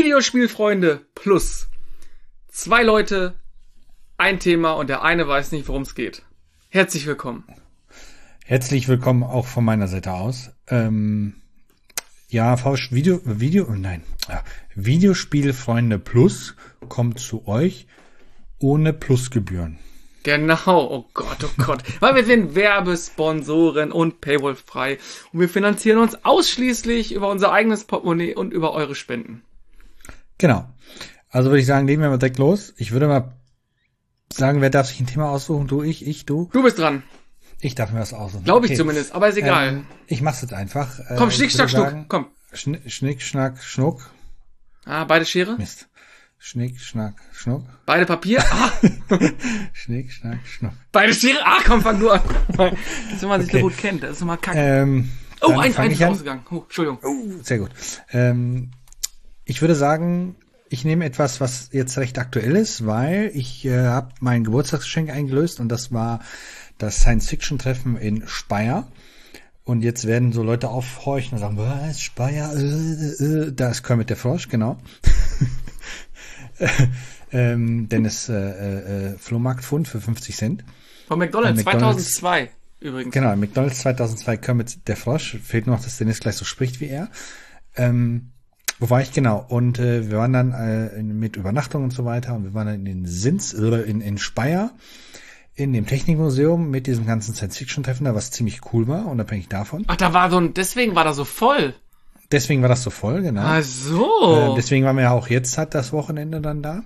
Videospielfreunde plus 2 Leute, ein Thema und der eine weiß nicht, worum es geht. Herzlich willkommen. Herzlich willkommen auch von meiner Seite aus. Videospielfreunde Plus kommt zu euch ohne Plusgebühren. Genau, oh Gott. Weil wir sind Werbesponsoren und Paywall-frei. Und wir finanzieren uns ausschließlich über unser eigenes Portemonnaie und über eure Spenden. Genau. Also würde ich sagen, legen wir mal direkt los. Ich würde mal sagen, wer darf sich ein Thema aussuchen? Du, ich, du? Du bist dran. Ich darf mir was aussuchen. Glaube ich zumindest, aber ist egal. Ich mach's jetzt einfach. Komm, Schnick, Schnack, Schnuck. Komm. Schnick, Schnack, Schnuck. Ah, beide Schere? Mist. Schnick, Schnack, Schnuck. Beide Papier? Ah. Schnick, Schnack, Schnuck. Beide Schere? Ah, komm, fang du an. Das ist, wenn man sich so gut kennt. Das ist immer kacke. Eins ist ausgegangen. Entschuldigung. Sehr gut. Ich würde sagen, ich nehme etwas, was jetzt recht aktuell ist, weil ich habe mein Geburtstagsgeschenk eingelöst und das war das Science-Fiction-Treffen in Speyer. Und jetzt werden so Leute aufhorchen und sagen, was, Speyer, da ist Kermit der Frosch, genau. Dennis Flohmarktfund für 50 Cent. Von McDonald's 2002 übrigens. Genau, McDonald's 2002 Kermit der Frosch. Fehlt noch, dass Dennis gleich so spricht wie er. Wo war ich genau? Und wir waren dann mit Übernachtung und so weiter und wir waren dann in Speyer in dem Technikmuseum mit diesem ganzen Science-Fiction-Treffen da, was ziemlich cool war, unabhängig davon. Ach, deswegen war da so voll. Deswegen war das so voll, genau. Ach so. Deswegen waren wir ja auch jetzt das Wochenende dann da.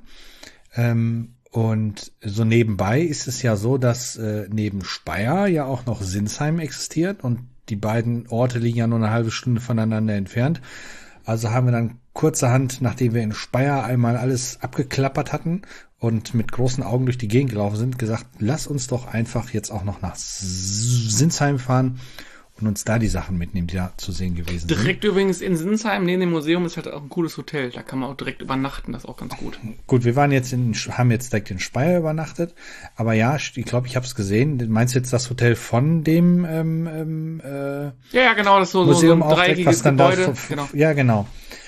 Und so nebenbei ist es ja so, dass neben Speyer ja auch noch Sinsheim existiert und die beiden Orte liegen ja nur eine halbe Stunde voneinander entfernt. Also haben wir dann kurzerhand, nachdem wir in Speyer einmal alles abgeklappert hatten und mit großen Augen durch die Gegend gelaufen sind, gesagt, lass uns doch einfach jetzt auch noch nach Sinsheim fahren und uns da die Sachen mitnehmen, die da zu sehen gewesen sind. Direkt übrigens in Sinsheim, neben dem Museum, ist halt auch ein cooles Hotel. Da kann man auch direkt übernachten, das ist auch ganz gut. Gut, wir waren haben jetzt direkt in Speyer übernachtet, aber ja, ich glaube, ich habe es gesehen. Meinst du jetzt das Hotel von dem ja, genau, das ist so ein dreieckiges Gebäude. Genau. Ja, genau.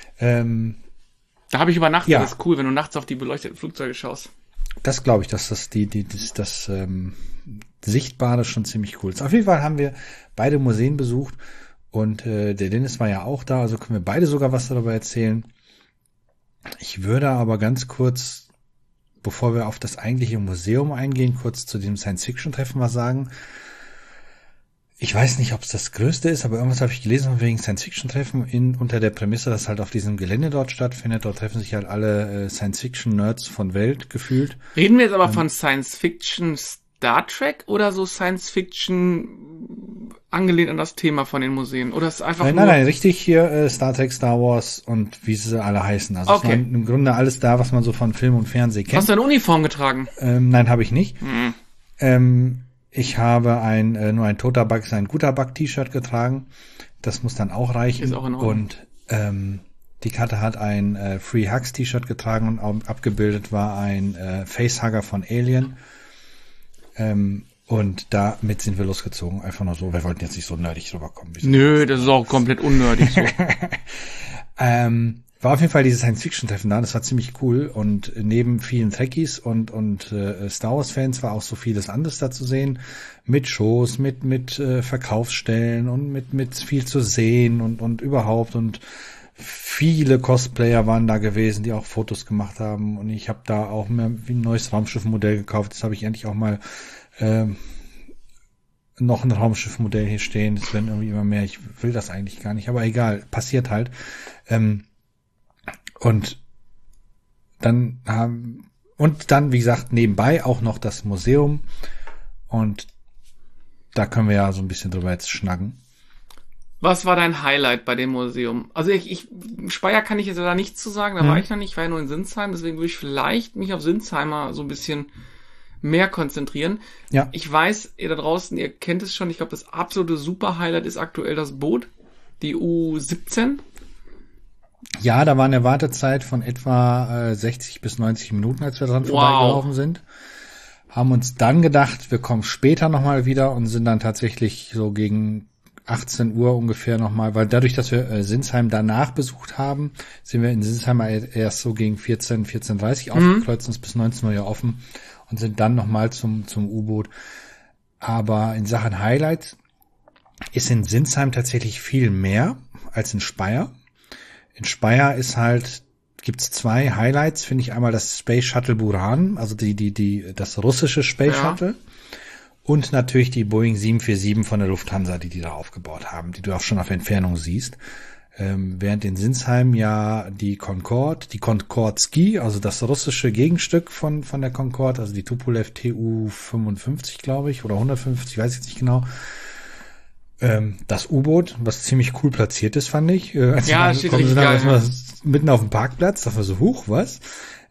Da habe ich übernachtet, ja. Das ist cool, wenn du nachts auf die beleuchteten Flugzeuge schaust. Das glaube ich, dass das das Sichtbare schon ziemlich cool ist. Auf jeden Fall haben wir beide Museen besucht und der Dennis war ja auch da, also können wir beide sogar was darüber erzählen. Ich würde aber ganz kurz, bevor wir auf das eigentliche Museum eingehen, kurz zu dem Science-Fiction-Treffen was sagen. Ich weiß nicht, ob es das Größte ist, aber irgendwas habe ich gelesen wegen Science-Fiction-Treffen unter der Prämisse, dass halt auf diesem Gelände dort stattfindet. Dort treffen sich halt alle Science-Fiction-Nerds von Welt gefühlt. Reden wir jetzt aber von Science-Fiction Star Trek oder so Science-Fiction angelehnt an das Thema von den Museen? Oder ist es einfach Nein, richtig hier Star Trek, Star Wars und wie sie alle heißen. Also okay. Es war im Grunde alles da, was man so von Film und Fernsehen kennt. Hast du eine Uniform getragen? Nein, habe ich nicht. Ich habe nur ein toter Bug, ein guter Bug-T-Shirt getragen. Das muss dann auch reichen. Ist auch in Ordnung. Und die Karte hat ein Free Hugs T-Shirt getragen und abgebildet war ein Facehugger von Alien. Und damit sind wir losgezogen. Einfach nur so. Wir wollten jetzt nicht so nerdig rüberkommen. Nö, das ist auch komplett unnördig so. War auf jeden Fall dieses Science-Fiction-Treffen da, das war ziemlich cool und neben vielen Trekkies und Star Wars-Fans war auch so vieles anderes da zu sehen, mit Shows, mit Verkaufsstellen und mit viel zu sehen und überhaupt und viele Cosplayer waren da gewesen, die auch Fotos gemacht haben und ich habe da auch mehr wie ein neues Raumschiffmodell gekauft, das habe ich endlich auch mal noch ein Raumschiffmodell hier stehen, das werden irgendwie immer mehr, ich will das eigentlich gar nicht, aber egal, passiert halt. Und dann, wie gesagt, nebenbei auch noch das Museum. Und da können wir ja so ein bisschen drüber jetzt schnacken. Was war dein Highlight bei dem Museum? Also Speyer kann ich jetzt da nichts zu sagen, da war ich noch nicht, ich war ja nur in Sinsheim, deswegen würde ich vielleicht mich auf Sinsheimer so ein bisschen mehr konzentrieren. Ja. Ich weiß, ihr da draußen, ihr kennt es schon, ich glaube, das absolute Super-Highlight ist aktuell das Boot, die U17. Ja, da war eine Wartezeit von etwa 60 bis 90 Minuten, als wir dran vorbeigelaufen sind. Haben uns dann gedacht, wir kommen später nochmal wieder und sind dann tatsächlich so gegen 18 Uhr ungefähr nochmal, weil dadurch, dass wir Sinsheim danach besucht haben, sind wir in Sinsheim erst so gegen 14:30 aufgekreuzt, uns bis 19 Uhr ja offen und sind dann nochmal zum U-Boot. Aber in Sachen Highlights ist in Sinsheim tatsächlich viel mehr als in Speyer. In Speyer gibt's zwei Highlights, finde ich. Einmal das Space Shuttle Buran, also das russische Space Shuttle. Und natürlich die Boeing 747 von der Lufthansa, die da aufgebaut haben, die du auch schon auf Entfernung siehst. Während in Sinsheim ja die Concorde Ski, also das russische Gegenstück von der Concorde, also die Tupolev Tu-55, glaube ich, oder 150, weiß ich jetzt nicht genau. Das U-Boot, was ziemlich cool platziert ist, fand ich. Ja, steht richtig geil. Ja. Mitten auf dem Parkplatz, da war so, was?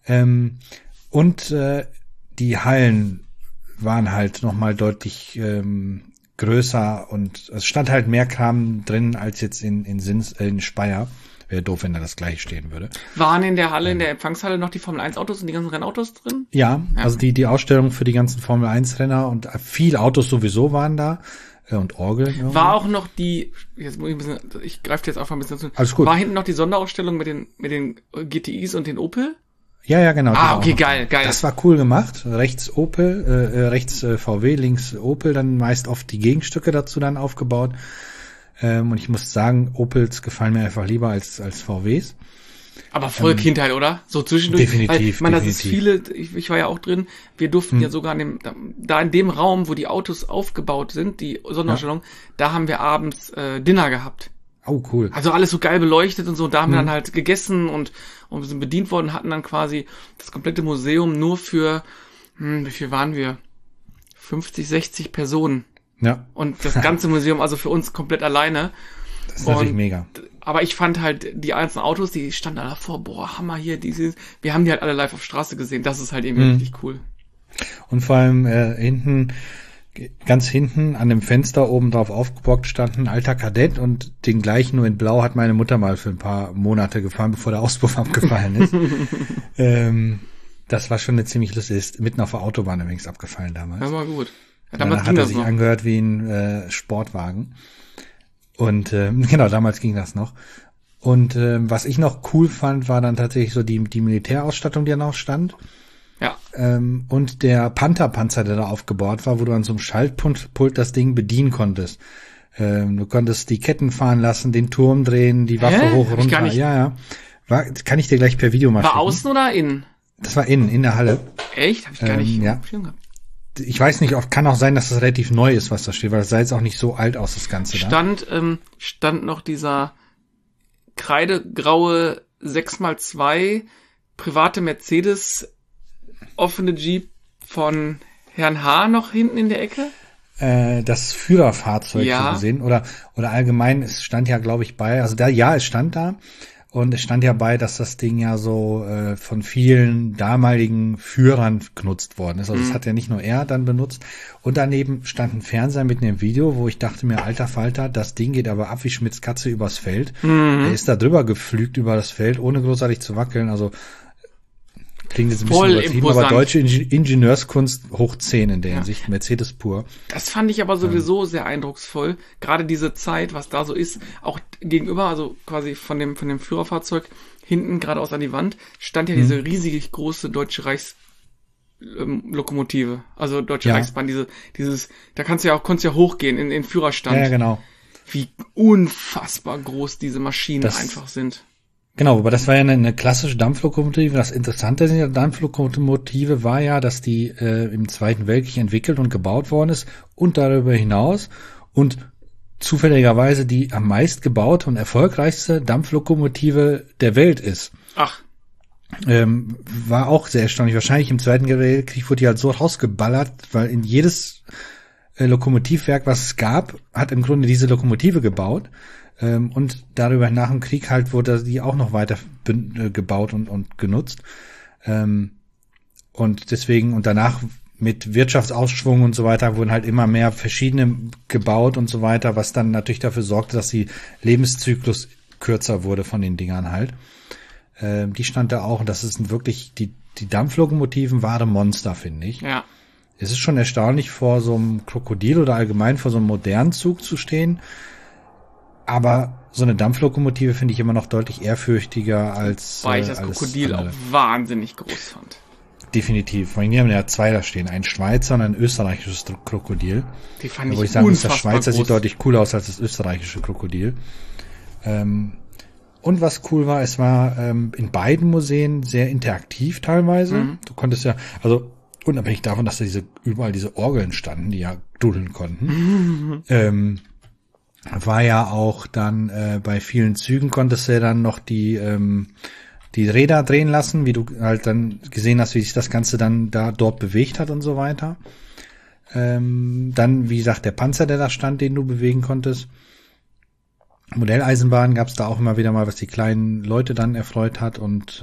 Und die Hallen waren halt nochmal deutlich größer und es stand halt mehr Kram drin als jetzt in Speyer. Wäre doof, wenn da das gleiche stehen würde. Waren in der Halle, in der Empfangshalle noch die Formel-1-Autos und die ganzen Rennautos drin? Ja, also die Ausstellung für die ganzen Formel-1-Renner und viele Autos sowieso waren da und Orgeln. Irgendwie. War auch noch ich greife jetzt einfach ein bisschen dazu. Alles gut. War hinten noch die Sonderausstellung mit den GTIs und den Opel? Ja, genau. Okay, geil. Das war cool gemacht. Rechts Opel, rechts VW, links Opel, dann meist oft die Gegenstücke dazu dann aufgebaut. Und ich muss sagen, Opels gefallen mir einfach lieber als VWs. Aber voll Kindheit, oder? So zwischendurch. Definitiv. Das ist viele, ich war ja auch drin, wir durften ja sogar in dem Raum, wo die Autos aufgebaut sind, die Sonderausstellung, da haben wir abends Dinner gehabt. Oh, cool. Also alles so geil beleuchtet und so. Da haben wir dann halt gegessen und sind bedient worden, hatten dann quasi das komplette Museum nur für, wie viel waren wir? 50, 60 Personen. Ja. Und das ganze Museum, also für uns komplett alleine. Das ist natürlich mega. Aber ich fand halt die einzelnen Autos, die standen da davor, Hammer hier, wir haben die halt alle live auf Straße gesehen. Das ist halt irgendwie richtig cool. Und vor allem ganz hinten an dem Fenster oben drauf aufgebockt stand ein alter Kadett und den gleichen nur in Blau hat meine Mutter mal für ein paar Monate gefahren, bevor der Auspuff abgefallen ist. Das war schon eine ziemlich lustige, ist mitten auf der Autobahn übrigens abgefallen damals. Ja, war gut. Ja, damals hat er sich angehört wie ein Sportwagen. Und genau, damals ging das noch. Und was ich noch cool fand, war dann tatsächlich so die Militärausstattung, die da noch stand. Ja. Und der Panther-Panzer, der da aufgebaut war, wo du an so einem Schaltpult das Ding bedienen konntest. Du konntest die Ketten fahren lassen, den Turm drehen, die Waffe hoch, runter. Ja. Kann ich dir gleich per Video mal schicken. War außen oder innen? Das war innen, in der Halle. Echt? Hab ich gar nicht ja. Ich weiß nicht, kann auch sein, dass das relativ neu ist, was da steht, weil das sah jetzt auch nicht so alt aus, das Ganze Stand noch dieser kreidegraue 6x2 private Mercedes offene Jeep von Herrn H. noch hinten in der Ecke? Das Führerfahrzeug so gesehen. Oder allgemein, es stand ja, glaube ich, bei, also es stand da. Und es stand ja bei, dass das Ding ja so von vielen damaligen Führern genutzt worden ist. Also das hat ja nicht nur er dann benutzt. Und daneben stand ein Fernseher mitten im Video, wo ich dachte mir, alter Falter, das Ding geht aber ab wie Schmitz Katze übers Feld. Der ist da drüber geflügt über das Feld, ohne großartig zu wackeln. Also klingt jetzt ein bisschen übertrieben, aber deutsche Ingenieurskunst hoch 10 in der Hinsicht. Mercedes pur. Das fand ich aber sowieso sehr eindrucksvoll. Gerade diese Zeit, was da so ist, auch gegenüber, also quasi von dem Führerfahrzeug hinten geradeaus an die Wand, stand ja diese riesig große Deutsche Lokomotive. Also Deutsche Reichsbahn, da konntest du ja hochgehen in den Führerstand. Ja, genau. Wie unfassbar groß diese Maschinen einfach sind. Genau, aber das war ja eine klassische Dampflokomotive. Das Interessante an der Dampflokomotive war ja, dass die im Zweiten Weltkrieg entwickelt und gebaut worden ist und darüber hinaus und zufälligerweise die am meist gebaute und erfolgreichste Dampflokomotive der Welt ist. Ach. War auch sehr erstaunlich. Wahrscheinlich im Zweiten Weltkrieg wurde die halt so rausgeballert, weil in jedes Lokomotivwerk, was es gab, hat im Grunde diese Lokomotive gebaut. Und darüber nach dem Krieg halt wurde die auch noch weiter gebaut und genutzt. Und deswegen, und danach mit Wirtschaftsausschwung und so weiter wurden halt immer mehr verschiedene gebaut und so weiter, was dann natürlich dafür sorgte, dass die Lebenszyklus kürzer wurde von den Dingern halt. Die stand da auch, und das ist wirklich, die Dampflokomotiven wahre Monster, finde ich. Ja. Es ist schon erstaunlich, vor so einem Krokodil oder allgemein vor so einem modernen Zug zu stehen. Aber so eine Dampflokomotive finde ich immer noch deutlich ehrfürchtiger als weil ich das Krokodil auch wahnsinnig groß fand. Definitiv. Vor allem hier haben wir ja zwei da stehen. Ein Schweizer und ein österreichisches Krokodil. Die fand ich sagen, unfassbar das Schweizer groß. sieht deutlich cooler aus als das österreichische Krokodil. Und was cool war, es war in beiden Museen sehr interaktiv teilweise. Du konntest ja, also unabhängig davon, dass da überall diese Orgeln standen, die ja dudeln konnten, war ja auch dann bei vielen Zügen konntest du ja dann noch die Räder drehen lassen, wie du halt dann gesehen hast, wie sich das Ganze dann dort bewegt hat und so weiter. Dann, wie gesagt, der Panzer, der da stand, den du bewegen konntest. Modelleisenbahn gab es da auch immer wieder mal, was die kleinen Leute dann erfreut hat und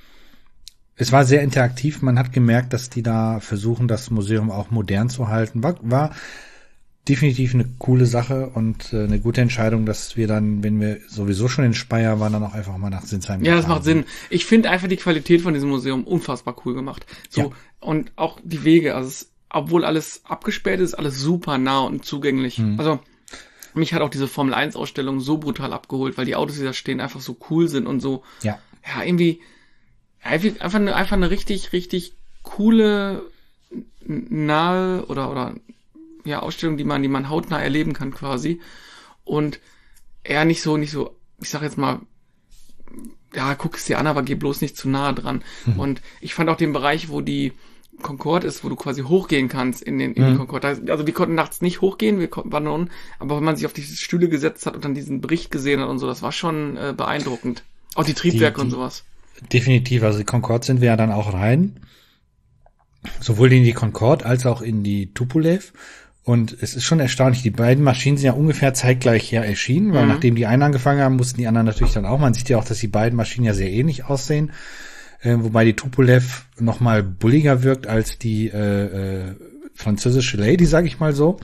es war sehr interaktiv. Man hat gemerkt, dass die da versuchen, das Museum auch modern zu halten. War definitiv eine coole Sache und eine gute Entscheidung, dass wir dann, wenn wir sowieso schon in Speyer waren, dann auch einfach mal nach Sinsheim Ja, das macht Sinn. Ich finde einfach die Qualität von diesem Museum unfassbar cool gemacht. So, ja. Und auch die Wege, also obwohl alles abgesperrt ist, alles super nah und zugänglich. Also mich hat auch diese Formel-1-Ausstellung so brutal abgeholt, weil die Autos, die da stehen, einfach so cool sind und so, irgendwie einfach eine richtig, richtig coole, nahe oder Ausstellung, die man hautnah erleben kann quasi. Und nicht so, ich sag jetzt mal, guck es dir an, aber geh bloß nicht zu nahe dran. Und ich fand auch den Bereich, wo die Concorde ist, wo du quasi hochgehen kannst in die Concorde. Also wir konnten nachts nicht hochgehen, wir waren unten, aber wenn man sich auf die Stühle gesetzt hat und dann diesen Bericht gesehen hat und so, das war schon beeindruckend. Auch die Triebwerke und sowas. Definitiv, also die Concorde sind wir ja dann auch rein. Sowohl in die Concorde als auch in die Tupolev. Und es ist schon erstaunlich, die beiden Maschinen sind ja ungefähr zeitgleich hier erschienen, weil nachdem die einen angefangen haben, mussten die anderen natürlich dann auch. Man sieht ja auch, dass die beiden Maschinen ja sehr ähnlich aussehen. Wobei die Tupolev noch mal bulliger wirkt als die französische Lady, sag ich mal so.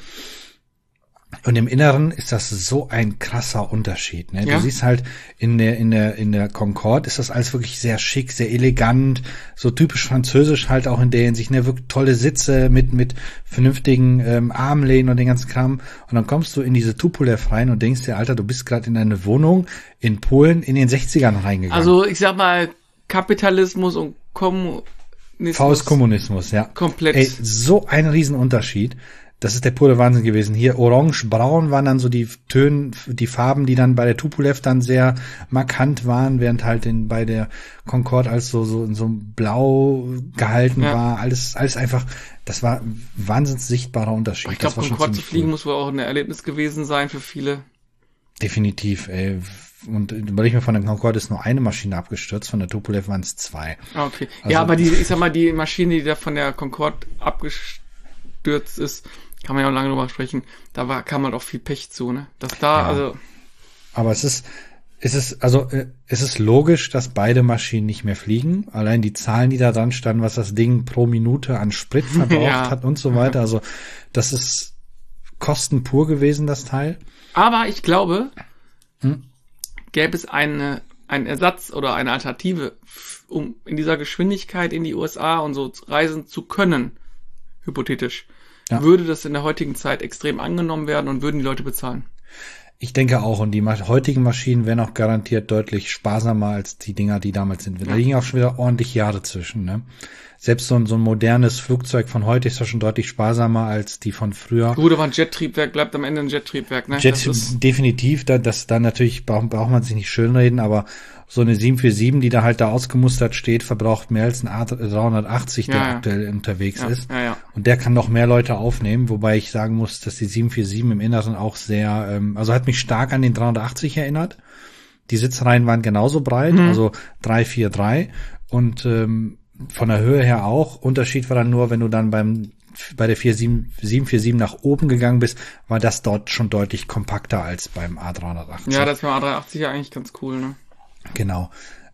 Und im Inneren ist das so ein krasser Unterschied. Ne? Ja. Du siehst halt in der Concorde ist das alles wirklich sehr schick, sehr elegant, so typisch französisch halt auch in der Hinsicht. Ne? Wirklich tolle Sitze mit vernünftigen Armlehnen und den ganzen Kram. Und dann kommst du in diese Tupolev rein und denkst dir, Alter, du bist gerade in eine Wohnung in Polen in den 60ern reingegangen. Also ich sag mal, Kapitalismus und Kommunismus. Faustkommunismus, ja. Komplett. Ey, so ein Riesenunterschied. Das ist der pure Wahnsinn gewesen. Hier orange, braun waren dann so die Farben, die dann bei der Tupolev dann sehr markant waren, während halt bei der Concorde als so in so blau gehalten war. Alles einfach, das war ein wahnsinnig sichtbarer Unterschied. Ich glaube, Concorde zu fliegen muss wohl auch ein Erlebnis gewesen sein für viele. Definitiv, ey. Und überleg mir, von der Concorde ist nur eine Maschine abgestürzt, von der Tupolev waren es 2. Okay. Also, ja, aber ich sag mal, die Maschine, die da von der Concorde abgestürzt ist, kann man ja auch lange drüber sprechen, kam halt auch viel Pech zu, ne? Aber es ist logisch, dass beide Maschinen nicht mehr fliegen. Allein die Zahlen, die da dran standen, was das Ding pro Minute an Sprit verbraucht hat und so weiter. Also, das ist Kosten pur gewesen, das Teil. Aber ich glaube, gäbe es einen Ersatz oder eine Alternative, um in dieser Geschwindigkeit in die USA und so reisen zu können, hypothetisch, würde das in der heutigen Zeit extrem angenommen werden und würden die Leute bezahlen. Ich denke auch, und die heutigen Maschinen wären auch garantiert deutlich sparsamer als die Dinger, die damals sind. Da liegen auch schon wieder ordentlich Jahre zwischen, ne? Selbst so ein modernes Flugzeug von heute ist ja schon deutlich sparsamer als die von früher. Gut, aber ein Jet-Triebwerk bleibt am Ende ein Jet-Triebwerk, ne? Definitiv, das dann natürlich braucht man sich nicht schönreden, aber so eine 747, die da halt da ausgemustert steht, verbraucht mehr als ein A380, der aktuell unterwegs ist. Ja. Und der kann noch mehr Leute aufnehmen, wobei ich sagen muss, dass die 747 im Inneren auch sehr, also hat mich stark an den 380 erinnert. Die Sitzreihen waren genauso breit, also 343 und von der Höhe her auch. Unterschied war dann nur, wenn du dann bei der 747 nach oben gegangen bist, war das dort schon deutlich kompakter als beim A380. Ja, das beim A380 ja eigentlich ganz cool, ne? Genau.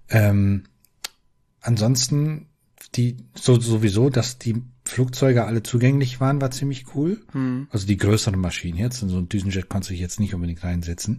Ansonsten sowieso, dass die Flugzeuge alle zugänglich waren, war ziemlich cool. Also die größeren Maschinen jetzt. In so ein Düsenjet konntest du dich jetzt nicht unbedingt reinsetzen.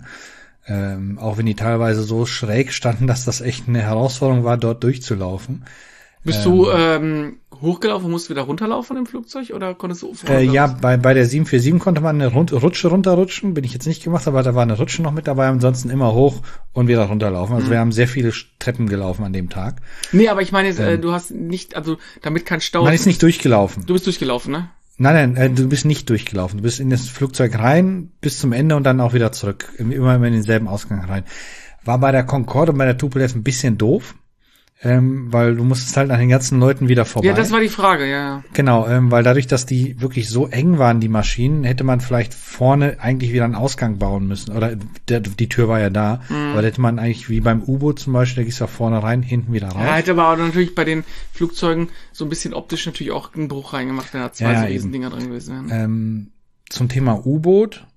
Auch wenn die teilweise so schräg standen, dass das echt eine Herausforderung war, dort durchzulaufen. Bist du hochgelaufen und musst wieder runterlaufen im Flugzeug oder konntest du ja, bei der 747 konnte man eine Rutsche runterrutschen, bin ich jetzt nicht gemacht, aber da war eine Rutsche noch mit dabei, ansonsten immer hoch und wieder runterlaufen. Also wir haben sehr viele Treppen gelaufen an dem Tag. Nee, aber ich meine jetzt, du hast nicht, also damit kein Stau. Man ist nicht durchgelaufen. Du bist durchgelaufen, ne? Nein, du bist nicht durchgelaufen. Du bist in das Flugzeug rein bis zum Ende und dann auch wieder zurück. Immer in denselben Ausgang rein. War bei der Concorde und bei der Tupolev ein bisschen doof. Weil du musstest halt an den ganzen Leuten wieder vorbei. Ja, das war die Frage, ja. Genau, weil dadurch, dass die wirklich so eng waren, die Maschinen, hätte man vielleicht vorne eigentlich wieder einen Ausgang bauen müssen. Oder die Tür war ja da, aber da hätte man eigentlich wie beim U-Boot zum Beispiel, da gehst du auch vorne rein, hinten wieder raus. Ja, hätte aber auch natürlich bei den Flugzeugen so ein bisschen optisch natürlich auch einen Bruch reingemacht, wenn da zwei so Riesendinger drin gewesen wären. Zum Thema U-Boot,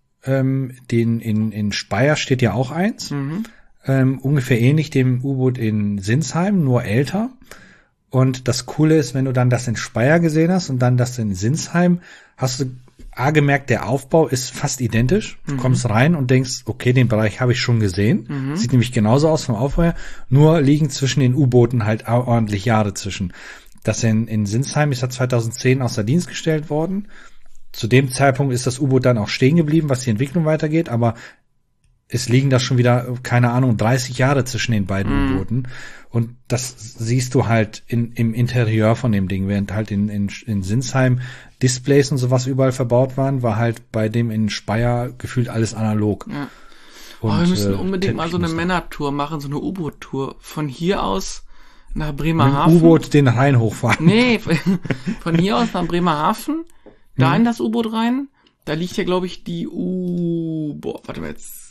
in Speyer steht ja auch eins. Ungefähr ähnlich dem U-Boot in Sinsheim, nur älter. Und das Coole ist, wenn du dann das in Speyer gesehen hast und dann das in Sinsheim, hast du gemerkt, der Aufbau ist fast identisch. Du kommst rein und denkst, okay, den Bereich habe ich schon gesehen. Sieht nämlich genauso aus vom Aufbau her. Nur liegen zwischen den U-Booten halt ordentlich Jahre zwischen. Das in Sinsheim ist ja 2010 außer Dienst gestellt worden. Zu dem Zeitpunkt ist das U-Boot dann auch stehen geblieben, was die Entwicklung weitergeht, aber es liegen da schon wieder, keine Ahnung, 30 Jahre zwischen den beiden U-Booten. Und das siehst du halt im Interieur von dem Ding. Während halt in Sinsheim Displays und sowas überall verbaut waren, war halt bei dem in Speyer gefühlt alles analog. Ja. Und, wir müssen unbedingt mal so eine Männertour machen, so eine U-Boot-Tour. Von hier aus nach Bremerhaven. Mit dem U-Boot den Rhein hochfahren. Nee, von hier aus nach Bremerhaven, da in das U-Boot rein. Da liegt ja, glaube ich, die warte mal jetzt.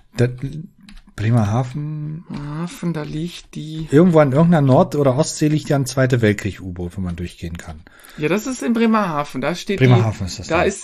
Bremerhaven. Da liegt die. Irgendwo an irgendeiner Nord- oder Ostsee liegt ja ein Zweite Weltkrieg-U-Boot, wo man durchgehen kann. Ja, das ist in Bremerhaven. Da steht Bremerhaven ist das. Da ist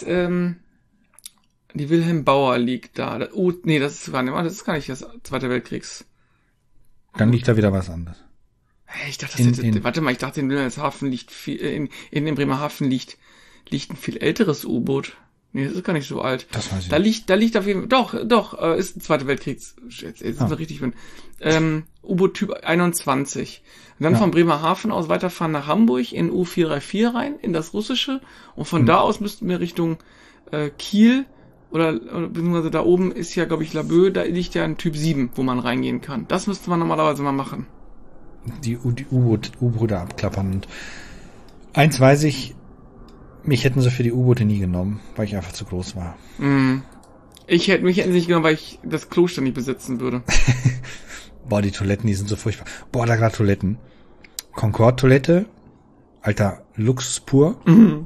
die Wilhelm Bauer liegt da. Das ist gar nicht das Zweite Weltkriegs. Dann liegt da wieder was anderes. Ich dachte, ich dachte, in Wilhelmshaven liegt in Bremerhaven liegt ein viel älteres U-Boot. Nee, das ist gar nicht so alt. Das weiß ich. Da liegt auf jeden Fall, doch, ist ein Zweiter Weltkriegs, jetzt sind wir richtig drin. U-Boot Typ 21. Und dann von Bremerhaven aus weiterfahren nach Hamburg in U434 rein, in das Russische. Und von da aus müssten wir Richtung Kiel oder beziehungsweise da oben ist ja, glaube ich, Laboe, da liegt ja ein Typ 7, wo man reingehen kann. Das müsste man normalerweise mal machen. Die U-Boote abklappern. Und eins weiß ich, mich hätten sie für die U-Boote nie genommen, weil ich einfach zu groß war. Mich hätten sie nicht genommen, weil ich das Kloster nicht besitzen würde. Boah, die Toiletten, die sind so furchtbar. Boah, da gerade Toiletten. Concorde-Toilette, alter Luxus pur.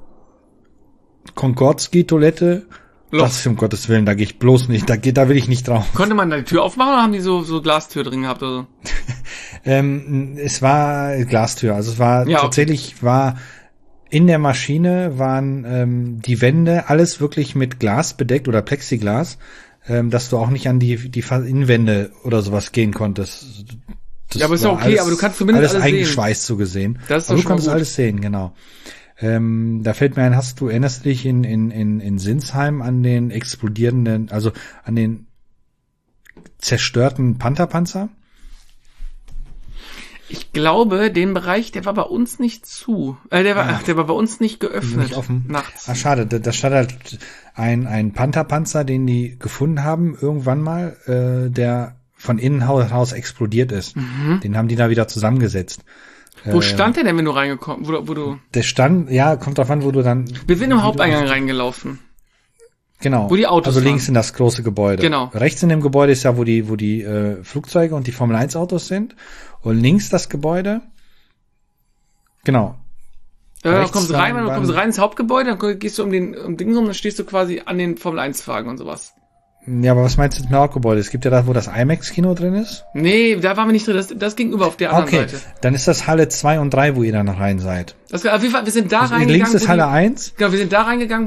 Concorde-Ski-Toilette, das um Gottes Willen, da gehe ich bloß nicht, da will ich nicht drauf. Konnte man da die Tür aufmachen oder haben die so Glastür drin gehabt oder so? Es war Glastür, also es war tatsächlich in der Maschine waren die Wände alles wirklich mit Glas bedeckt oder Plexiglas, dass du auch nicht an die Innenwände oder sowas gehen konntest. Ja, aber ist ja okay, alles, aber du kannst zumindest alles eingeschweißt so gesehen. Das ist aber doch du konntest gut. alles sehen, genau. Da fällt mir ein, erinnerst du dich in Sinsheim an den explodierenden, also an den zerstörten Pantherpanzer? Ich glaube, den Bereich, der war bei uns nicht zu. Der war bei uns nicht geöffnet. Nicht offen. Nachts. Ah, schade. Da stand halt ein Pantherpanzer, den die gefunden haben, irgendwann mal, der von innen heraus explodiert ist. Den haben die da wieder zusammengesetzt. Wo stand der denn, wenn du reingekommen, wo du? Der stand, ja, kommt drauf an, wo du dann. Wir sind im Haupteingang reingelaufen. Genau. Wo die Autos also links in das große Gebäude. Genau. Rechts in dem Gebäude ist ja, wo die Flugzeuge und die Formel 1 Autos sind. Und links das Gebäude. Genau. Da kommst du rein ins Hauptgebäude, dann gehst du um Ding rum, dann stehst du quasi an den Formel 1 Wagen und sowas. Ja, aber was meinst du mit dem Hauptgebäude? Es gibt ja da, wo das IMAX-Kino drin ist. Nee, da waren wir nicht drin. Das gegenüber auf der anderen Seite. Dann ist das Halle 2 und 3, wo ihr dann rein seid. Auf jeden Fall, wir sind da reingegangen. Links ist Halle 1. Genau, wir sind da reingegangen,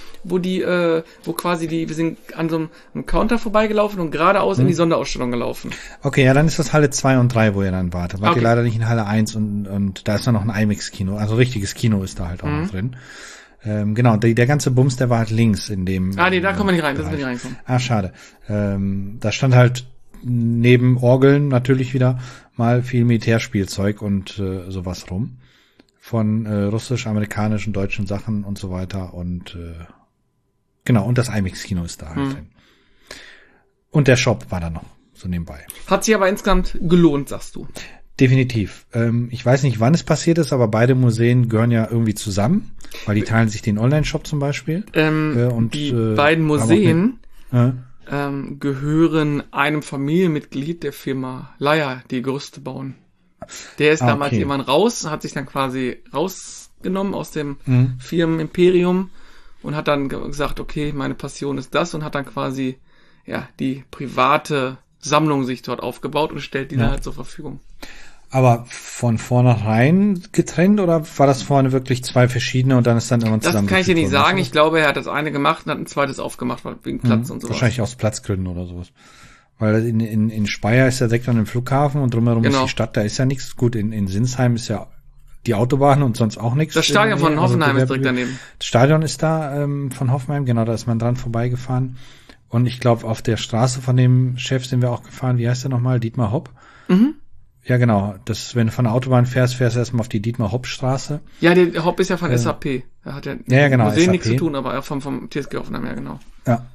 wir sind an so einem Counter vorbeigelaufen und geradeaus in die Sonderausstellung gelaufen. Okay, ja, dann ist das Halle 2 und 3, wo ihr dann wart. Wart ihr leider nicht in Halle 1 und da ist dann noch ein IMAX-Kino. Also richtiges Kino ist da halt auch noch drin. Genau, der ganze Bums, der war halt links in dem. Nee, da kommen wir nicht rein, da sind wir nicht reinkommen. Schade. Da stand halt neben Orgeln natürlich wieder mal viel Militärspielzeug und sowas rum. von russisch-amerikanischen, deutschen Sachen und so weiter und genau, und das IMAX-Kino ist da halt drin. Und der Shop war da noch, so nebenbei. Hat sich aber insgesamt gelohnt, sagst du? Definitiv. Ich weiß nicht, wann es passiert ist, aber beide Museen gehören ja irgendwie zusammen, weil die teilen sich den Online-Shop zum Beispiel. Und die beiden Museen gehören einem Familienmitglied der Firma Leier, die Gerüste bauen. Der ist damals irgendwann raus, hat sich dann quasi rausgenommen aus dem Firmenimperium und hat dann gesagt, okay, meine Passion ist das und hat dann quasi die private Sammlung sich dort aufgebaut und stellt die dann halt zur Verfügung. Aber von vornherein getrennt oder war das vorne wirklich zwei verschiedene und dann ist dann irgendwann zusammen? Das kann ich dir nicht sagen. Ich glaube, er hat das eine gemacht und hat ein zweites aufgemacht, wegen Platz und sowas. Wahrscheinlich aus Platzgründen oder sowas. Weil in Speyer ist ja direkt an dem Flughafen und drumherum ist die Stadt, da ist ja nichts. Gut, in Sinsheim ist ja die Autobahn und sonst auch nichts. Das Stadion von Hoffenheim ist direkt daneben. Das Stadion ist da von Hoffenheim, genau, da ist man dran vorbeigefahren. Und ich glaube, auf der Straße von dem Chef sind wir auch gefahren. Wie heißt der nochmal? Dietmar Hopp? Ja, genau. Wenn du von der Autobahn fährst du erstmal auf die Dietmar-Hopp-Straße. Ja, der Hopp ist ja von SAP. Er hat ja genau, Museen SAP. nichts zu tun, aber auch vom TSG Hoffenheim, ja, genau. Ja.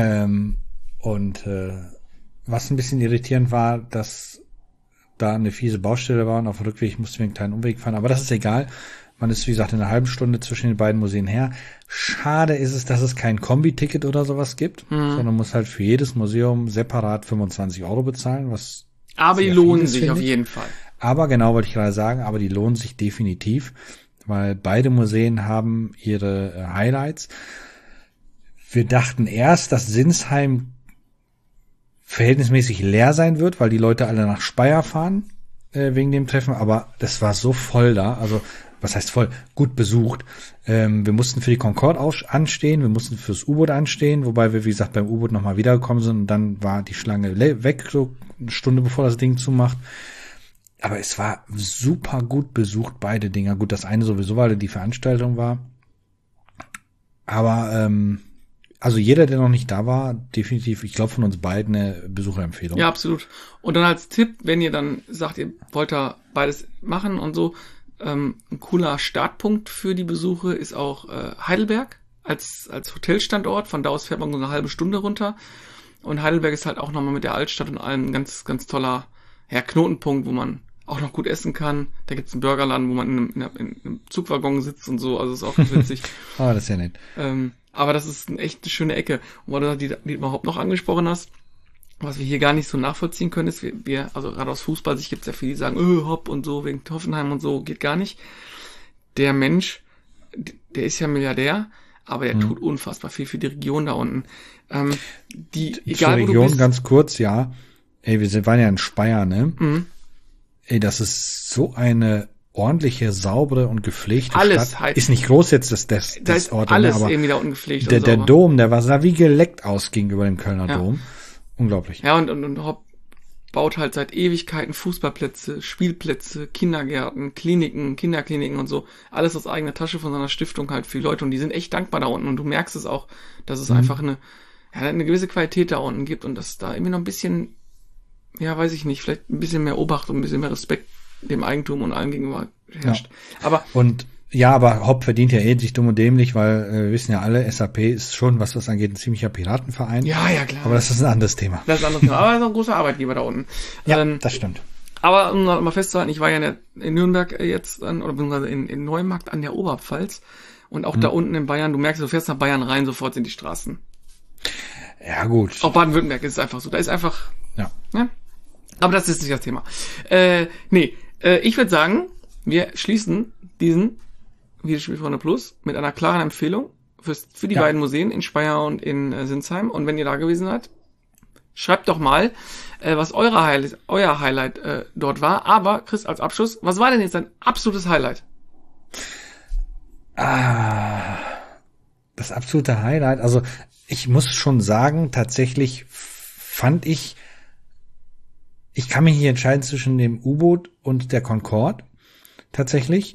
Was ein bisschen irritierend war, dass da eine fiese Baustelle war und auf dem Rückweg mussten wir einen kleinen Umweg fahren. Aber das ist egal. Man ist, wie gesagt, in einer halben Stunde zwischen den beiden Museen her. Schade ist es, dass es kein Kombi-Ticket oder sowas gibt, sondern muss halt für jedes Museum separat 25 € bezahlen, was aber die lohnen sich auf jeden Fall. Aber genau, wollte ich gerade sagen, aber die lohnen sich definitiv, weil beide Museen haben ihre Highlights. Wir dachten erst, dass Sinsheim verhältnismäßig leer sein wird, weil die Leute alle nach Speyer fahren wegen dem Treffen, aber das war so voll da, also was heißt voll? Gut besucht. Wir mussten für die Concorde anstehen, wir mussten fürs U-Boot anstehen, wobei wir, wie gesagt, beim U-Boot nochmal wiedergekommen sind und dann war die Schlange weg, so eine Stunde bevor das Ding zumacht. Aber es war super gut besucht, beide Dinger. Gut, das eine sowieso, weil die Veranstaltung war. Aber also jeder, der noch nicht da war, definitiv, ich glaube von uns beiden eine Besucherempfehlung. Ja, absolut. Und dann als Tipp, wenn ihr dann sagt, ihr wollt da beides machen und so, ein cooler Startpunkt für die Besuche ist auch Heidelberg als Hotelstandort. Von da aus fährt man so eine halbe Stunde runter. Und Heidelberg ist halt auch nochmal mit der Altstadt und allem ein ganz, ganz toller Knotenpunkt, wo man auch noch gut essen kann. Da gibt's einen Burgerladen, wo man in einem Zugwaggon sitzt und so. Also ist auch ganz witzig. Das ist ja nett. Aber das ist echt eine schöne Ecke. Und weil du die überhaupt noch angesprochen hast, was wir hier gar nicht so nachvollziehen können, ist, wir also gerade aus Fußballsicht gibt es ja viele, die sagen, Hopp und so, wegen Hoffenheim und so, geht gar nicht. Der Mensch, der ist ja Milliardär, aber der tut unfassbar viel für die Region da unten. Egal wo Region, du bist. ganz kurz, ja. Ey, waren ja in Speyer, ne? Ey, das ist so eine ordentliche, saubere und gepflegte alles Stadt. halt. Ist nicht groß jetzt das da ist Ort, alles aber irgendwie da unten gepflegt. der Dom, der sah wie geleckt aus gegenüber dem Kölner Dom. Unglaublich. Ja, und Hopp baut halt seit Ewigkeiten Fußballplätze, Spielplätze, Kindergärten, Kliniken, Kinderkliniken und so. Alles aus eigener Tasche von seiner Stiftung halt für die Leute. Und die sind echt dankbar da unten. Und du merkst es auch, dass es einfach eine gewisse Qualität da unten gibt und dass da irgendwie noch ein bisschen, ja, weiß ich nicht, vielleicht ein bisschen mehr Obacht und ein bisschen mehr Respekt dem Eigentum und allem gegenüber herrscht. Ja. Aber Hopp verdient ja sich dumm und dämlich, weil wir wissen ja alle, SAP ist schon, was das angeht, ein ziemlicher Piratenverein. Ja, klar. Aber das ist ein anderes Thema. Das ist ein anderes Thema. Aber er ist auch ein großer Arbeitgeber da unten. Ja, das stimmt. Aber um noch mal festzuhalten, ich war ja in Nürnberg jetzt oder beziehungsweise in Neumarkt an der Oberpfalz und auch da unten in Bayern, du merkst, du fährst nach Bayern rein, sofort sind die Straßen. Ja, gut. Auch Baden-Württemberg ist es einfach so. Da ist einfach, ja. Aber das ist nicht das Thema. Ich würde sagen, wir schließen diesen Videospielfreunde Plus mit einer klaren Empfehlung für die beiden Museen in Speyer und in Sinsheim. Und wenn ihr da gewesen seid, schreibt doch mal, was euer Highlight dort war. Aber, Chris, als Abschluss, was war denn jetzt dein absolutes Highlight? Das absolute Highlight, also ich muss schon sagen, tatsächlich fand ich kann mich hier entscheiden zwischen dem U-Boot und der Concorde. Tatsächlich.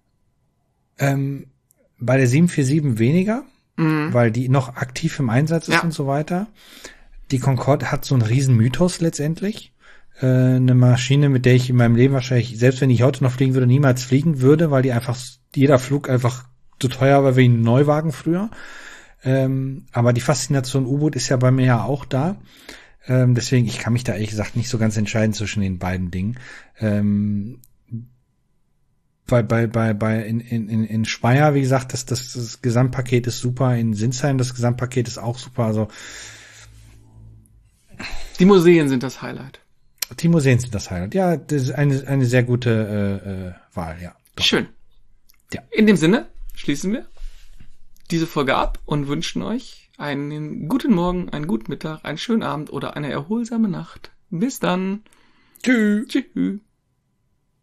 Bei der 747 weniger, weil die noch aktiv im Einsatz ist und so weiter. Die Concorde hat so einen riesen Mythos letztendlich. eine Maschine, mit der ich in meinem Leben wahrscheinlich, selbst wenn ich heute noch fliegen würde, niemals fliegen würde, weil jeder Flug einfach zu teuer war wie ein Neuwagen früher. Aber die Faszination U-Boot ist ja bei mir ja auch da. Deswegen, ich kann mich da ehrlich gesagt nicht so ganz entscheiden zwischen den beiden Dingen. In Speyer, wie gesagt, das Gesamtpaket ist super. In Sinsheim, das Gesamtpaket ist auch super. Also die Museen sind das Highlight. Die Museen sind das Highlight. Ja, das ist eine sehr gute Wahl, ja. Doch. Schön. Ja. In dem Sinne schließen wir diese Folge ab und wünschen euch einen guten Morgen, einen guten Mittag, einen schönen Abend oder eine erholsame Nacht. Bis dann. Tschüss. Tschüss.